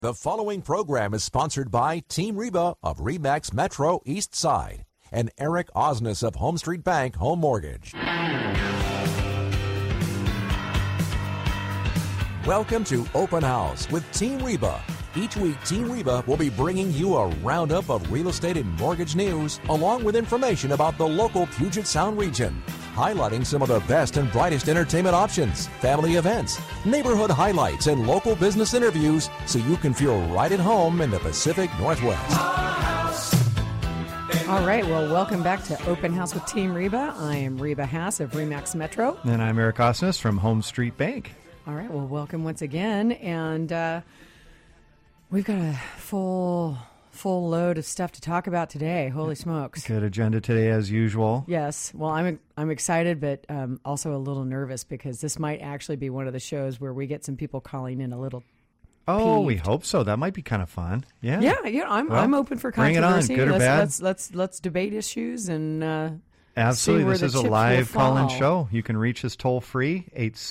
The following program is sponsored by Team Reba of RE/MAX Metro East Side and Eric Osnes of Home Street Bank Home Mortgage. Welcome to Open House with Team Reba. Each week, Team Reba will be bringing you a roundup of real estate and mortgage news, along with information about the local Puget Sound region, highlighting some of the best and brightest entertainment options, family events, neighborhood highlights, and local business interviews so you can feel right at home in the Pacific Northwest. All right, well, welcome back to Open House with Team Reba. I am Reba Haas of RE/MAX Metro. And I'm Eric Osnes from Home Street Bank. All right, well, welcome once again. And we've got a full load of stuff to talk about today. Holy smokes. Good agenda today as usual. Yes. Well, I'm excited, but also a little nervous because this might actually be one of the shows where we get some people calling in a little Oh, peeved. we hope so. That might be kind of fun. Yeah. Yeah, I'm open for bring controversy. it on, good or bad. Let's debate issues and Absolutely. see where This the is a chips will live call-in fall. show. You can reach us toll-free,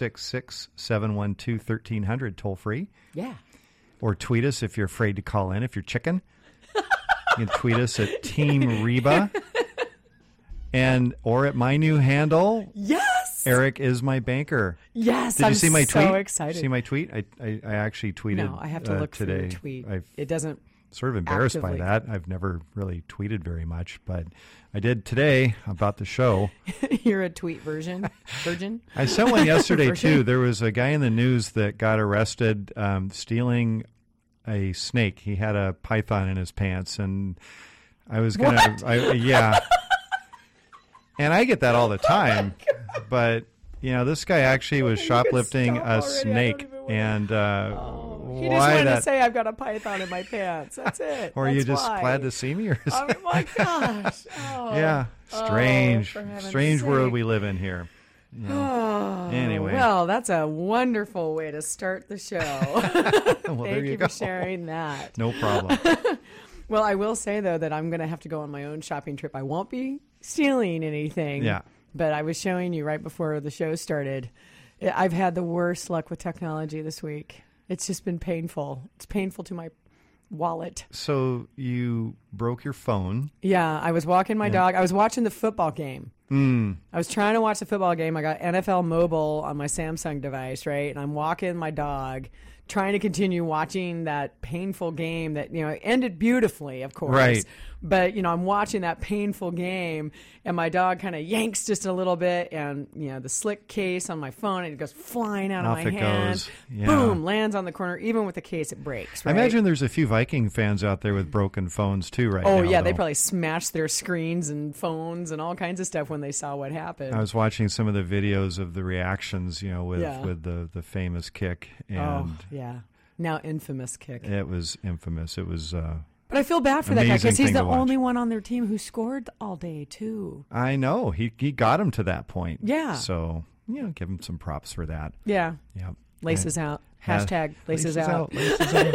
866-712-1300, toll-free. Yeah. Or tweet us if you're afraid to call in. If you're chicken, you can tweet us at Team Reba. Or at my new handle, Yes. Eric is my banker. Yes. Did you see my tweet? So excited. See my tweet? I actually tweeted No, I have to look today. for your tweet. I've It doesn't. sort of embarrassed actively. by that. I've never really tweeted very much, but I did today about the show. You're a tweet virgin. I sent one yesterday Version? too. There was a guy in the news that got arrested stealing a snake. He had a python in his pants, and I was gonna, yeah. And I get that all the time, but you know, this guy actually was shoplifting stop a already. I snake, don't even wanna- and He just wanted to say I've got a python in my pants. That's it. Or are you That's just why. glad to see me, or Oh my gosh. Oh. yeah, strange, for heaven's strange world sake. we live in here. Yeah. Oh, Anyway. well, that's a wonderful way to start the show. Well, there Thank you you go. for sharing that. No problem. Well, I will say, though, that I'm going to have to go on my own shopping trip. I won't be stealing anything. Yeah. But I was showing you right before the show started. I've had the worst luck with technology this week. It's just been painful. It's painful to my wallet. So you broke your phone. Yeah, I was walking my dog. I was watching the football game. Mm. I was trying to watch the football game. I got NFL Mobile on my Samsung device, right? And I'm walking my dog, trying to continue watching that painful game that, you know, it ended beautifully, of course. Right. But, you know, I'm watching that painful game, and my dog kind of yanks just a little bit, and, you know, the slick case on my phone, and it goes flying out Off of my it hand. goes. Yeah. Boom, lands on the corner. Even with the case, it breaks, I right? imagine there's a few Viking fans out there with broken phones too right now. Oh, yeah, they though. probably smashed their screens and phones and all kinds of stuff when they saw what happened. I was watching some of the videos of the reactions, you know, with Yeah. with the famous kick, and Oh, yeah. Now infamous kick. it was infamous. It was. But I feel bad for that guy Amazing because he's thing the to watch. only one on their team who scored all day, too. I know he got him to that point. Yeah. So you know, give him some props for that. Yeah. Yeah. Laces out. Hashtag laces out. Laces out.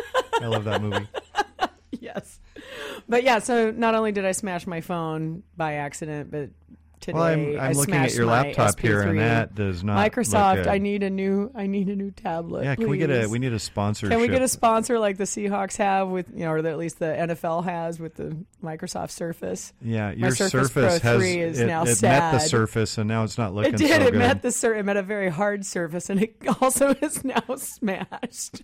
I love that movie. Yes. But yeah, so not only did I smash my phone by accident, but today Well, I'm I looking at smashed your my laptop here, and SP3. that does not look Microsoft, good. I need a new tablet. Yeah, can we get please. we need a sponsorship? Can we get a sponsor like the Seahawks have with, you know, or at least the NFL has with the Microsoft Surface? Yeah, My your Surface Surface Pro has 3 is it, now it met the sad. Surface, and now it's not looking It did. so It good. met it met a very hard surface, and it also is now smashed.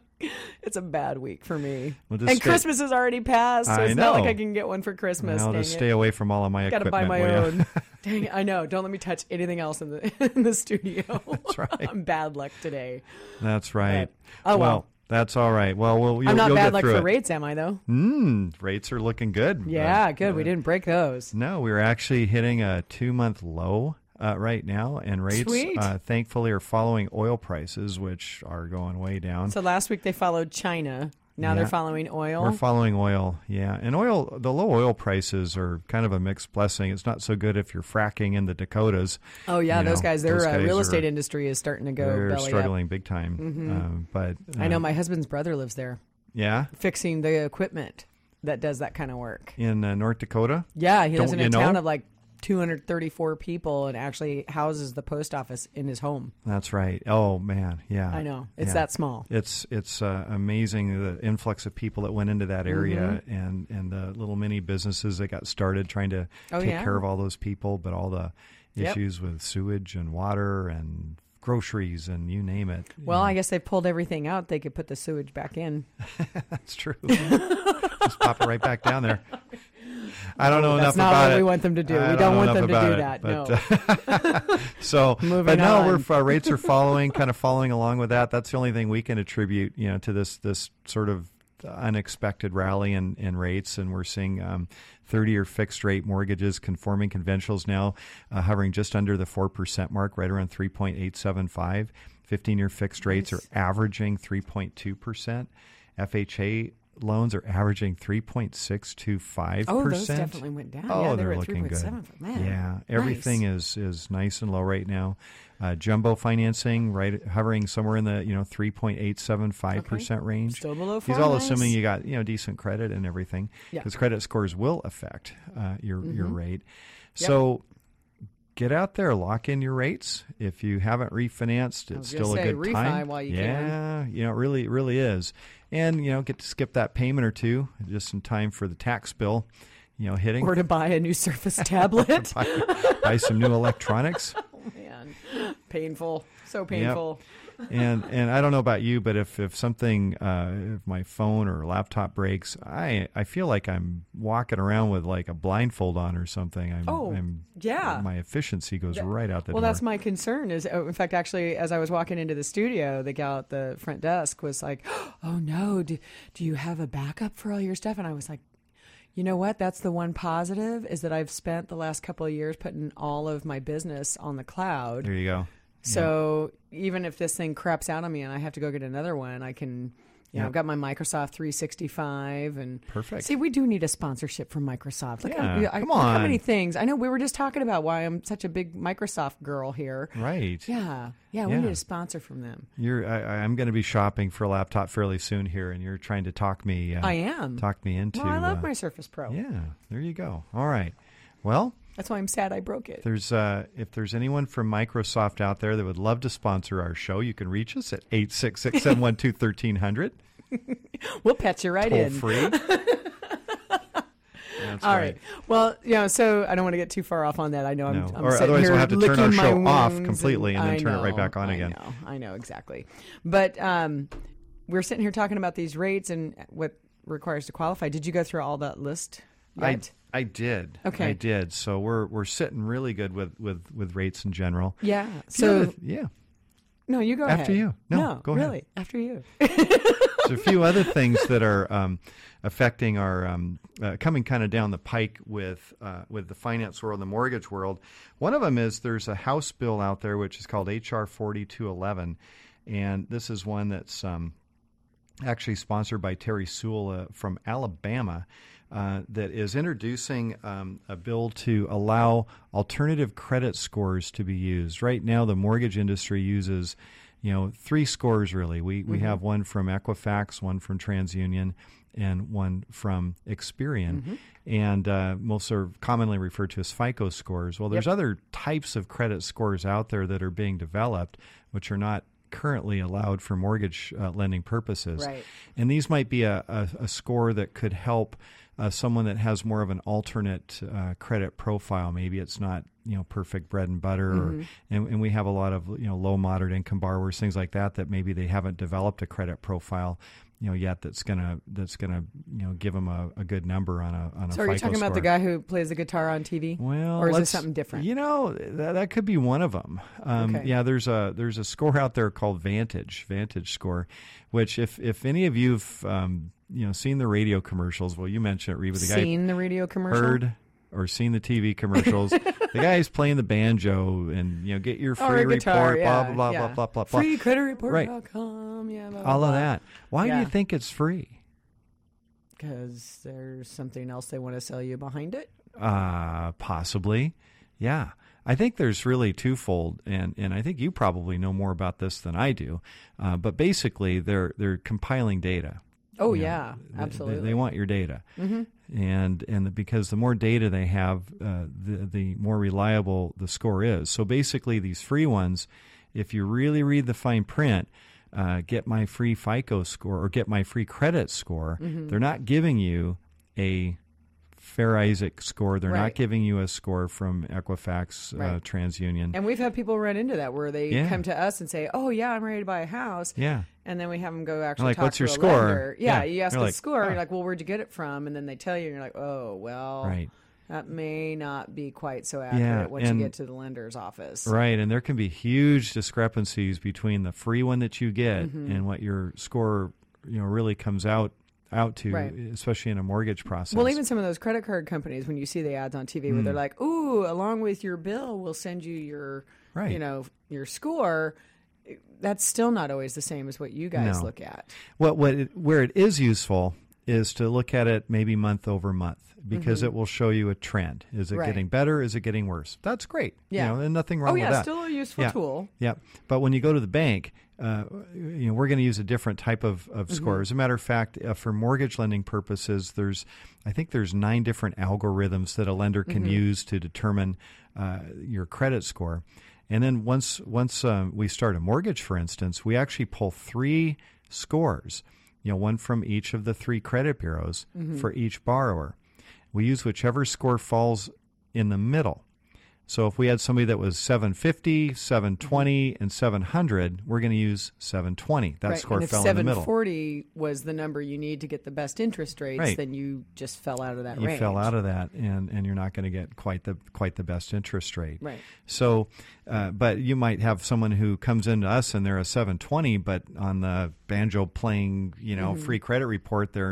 It's a bad week for me. Well, just And stay- Christmas is already passed, so I it's not like know. I can get one for Christmas. I'll Dang just it. stay away from all of my Got to equipment. buy my will ya? own. Dang it, I know. Don't let me touch anything else in the studio. That's right. I'm bad luck today. That's right. But- oh, well. That's all right. Well, you'll I'm not you'll bad get luck through for it. rates, am I, though? Rates are looking good. Yeah, good. We didn't break those. No, we're actually hitting a 2-month low right now, and rates, Sweet. thankfully, are following oil prices, which are going way down. So last week they followed China. Now they're Yeah. following oil. We're following oil, yeah. And oil, the low oil prices are kind of a mixed blessing. It's not so good if you're fracking in the Dakotas. Oh, yeah, You those know, guys, their those guys real are- estate industry is starting to go They're belly struggling big time. But up. I know my husband's brother lives there, yeah, fixing the equipment that does that kind of work. in North Dakota. Yeah, he lives Don't in a you know? town of like 234 people and actually houses the post office in his home. That's right. Oh man, yeah. I know. It's Yeah. that small. It's amazing the influx of people that went into that area and the little mini businesses that got started trying to take care of all those people, but all the issues with sewage and water and groceries and you name it. Well, I guess they pulled everything out. They could put the sewage back in. That's true. Just pop it right back down there. I don't know enough That's not about what it. we want them to do. I We don't don't know want them to enough do about that. it, No. So, Moving but no, on. we're rates are following along with that. That's the only thing we can attribute, to this sort of unexpected rally in rates, and we're seeing 30-year fixed rate mortgages, conforming conventionals now hovering just under the 4% mark, right around 3.875. 15-year fixed rates are averaging 3.2%. FHA loans are averaging 3.625%. Oh, those definitely went down. Oh, yeah, they they're were at looking 3.7. good. Man, Yeah, everything is nice and low right now. Jumbo financing, right, hovering somewhere in the 3.875% range. Still below 4. He's all nice. assuming you got decent credit and everything, Yeah. because credit scores will affect your rate. So get out there, lock in your rates. If you haven't refinanced, it's still a good refi time. while you can. It really is. And get to skip that payment or two just in time for the tax bill, hitting. Or to buy a new Surface tablet. buy some new electronics. Oh, man. Painful. So painful. And I don't know about you, but if something, if my phone or laptop breaks, I feel like I'm walking around with like a blindfold on or something. My efficiency goes right out the door. Well, that's my concern. In fact, actually, as I was walking into the studio, the gal at the front desk was like, "Oh no, do you have a backup for all your stuff?" And I was like, you know what? That's the one positive, is that I've spent the last couple of years putting all of my business on the cloud. There you go. So even if this thing craps out on me and I have to go get another one, I can, I've got my Microsoft 365 and perfect. See, we do need a sponsorship from Microsoft. Look, come look on. how many things. I know we were just talking about why I'm such a big Microsoft girl here. Right. Yeah. We need a sponsor from them. I'm going to be shopping for a laptop fairly soon here, and you're trying to talk me. I am. Talk me into. Well, I love my Surface Pro. Yeah. There you go. All right. Well. That's why I'm sad I broke it. If there's anyone from Microsoft out there that would love to sponsor our show, you can reach us at 866-712-1300. We'll patch you right in. Toll free. That's All right. Well, so I don't want to get too far off on that. I know I'm or sitting otherwise here we'll have to turn our licking show my off wounds completely and then turn it right back on again. I know exactly. But we're sitting here talking about these rates and what requires to qualify. Did you go through all that list yet? I did. Okay. I did. So we're sitting really good with rates in general. Yeah. So yeah. No, you go ahead. After you. No, go ahead. Really, after you. There's a few other things that are affecting our coming kind of down the pike with the finance world and the mortgage world. One of them is there's a House bill out there which is called H.R. 4211, and this is one that's actually sponsored by Terry Sewell from Alabama. That is introducing a bill to allow alternative credit scores to be used. Right now, the mortgage industry uses, 3 scores really. We have one from Equifax, one from TransUnion, and one from Experian, and most are commonly referred to as FICO scores. Well, there's other types of credit scores out there that are being developed, which are not currently allowed for mortgage lending purposes. Right. And these might be a score that could help someone that has more of an alternate credit profile. Maybe it's not perfect bread and butter, and we have a lot of low moderate income borrowers, things like that maybe they haven't developed a credit profile yet that's gonna give them a good number on a So are you talking about the guy who plays the guitar on TV? Well, or is this something different? That could be one of them. Okay. Yeah, there's a score out there called Vantage score, which if any of you've seen the radio commercials, well, you mentioned it, Reba. The radio commercial? Heard or seen the TV commercials. The guy's playing the banjo and get your free report, guitar, blah blah blah blah blah blah. FreeCreditReport.com. Yeah, blah, blah, all of blah. that. Why do you think it's free? Because there's something else they want to sell you behind it. Possibly, yeah. I think there's really twofold, and I think you probably know more about this than I do. But basically, they're compiling data. Oh, You know, yeah, absolutely. They want your data. And because the more data they have, the more reliable the score is. So basically, these free ones, if you really read the fine print, get my free FICO score or get my free credit score, they're not giving you a Fair Isaac score. They're not giving you a score from Equifax, TransUnion. And we've had people run into that where they come to us and say, "Oh yeah, I'm ready to buy a house." Yeah. And then we have them go actually like, talk what's to your a score? lender. Yeah, you ask They're the like, score. oh. You're like, "Well, where'd you get it from?" And then they tell you, and you're like, "Oh, well, that may not be quite so accurate once you get to the lender's office." Right, and there can be huge discrepancies between the free one that you get and what your score, really comes out to, especially in a mortgage process. Well, even some of those credit card companies, when you see the ads on TV where they're like, "Ooh, along with your bill, we'll send you your, your score," that's still not always the same as what you guys look at. Where it is useful is to look at it maybe month over month, because it will show you a trend. Is it getting better? Is it getting worse? That's great. Yeah. And nothing wrong with that. Still a useful tool. Yeah. But when you go to the bank, we're going to use a different type of score. As a matter of fact, for mortgage lending purposes, I think there's 9 different algorithms that a lender can use to determine your credit score. And then once we start a mortgage, for instance, we actually pull 3 scores, one from each of the 3 credit bureaus for each borrower. We use whichever score falls in the middle. So if we had somebody that was 750, 720, and 700, we're going to use 720. That score fell in the middle. If 740 was the number you need to get the best interest rates, then you just fell out of that range. You fell out of that, and you're not going to get quite the best interest rate. Right. So, but you might have someone who comes into us and they're a 720, but on the banjo playing, free credit report, they're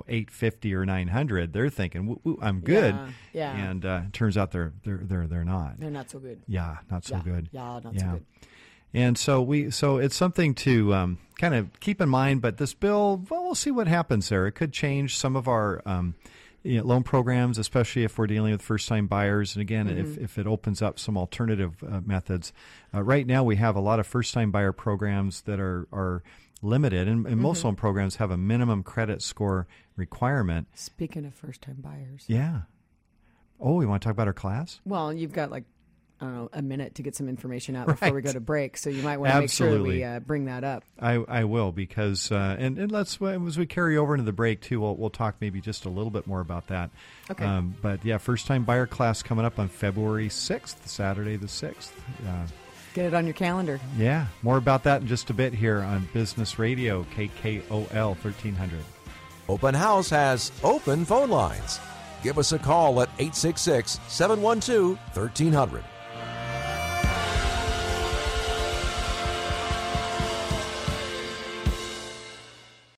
850 or 900. They're thinking, I'm good. Yeah. And it turns out they're not. They're not so good. Yeah, not so good. Yeah, not so good. And so it's something to kind of keep in mind. But this bill, we'll see what happens there. It could change some of our loan programs, especially if we're dealing with first-time buyers. And again, if it opens up some alternative methods. Right now, we have a lot of first-time buyer programs that are limited, and most loan programs have a minimum credit score requirement. Speaking of first-time buyers. Yeah. Oh, we want to talk about our class? Well, you've got a minute to get some information out before we go to break, so you might want to make sure that we bring that up. I will, because and let's, as we carry over into the break too, we'll talk maybe just a little bit more about that. Okay. But yeah, first time buyer class coming up on February 6th, Saturday the 6th. Get it on your calendar. Yeah, more about that in just a bit here on Business Radio, KKOL 1300. Open House has open phone lines. Give us a call at 866-712-1300.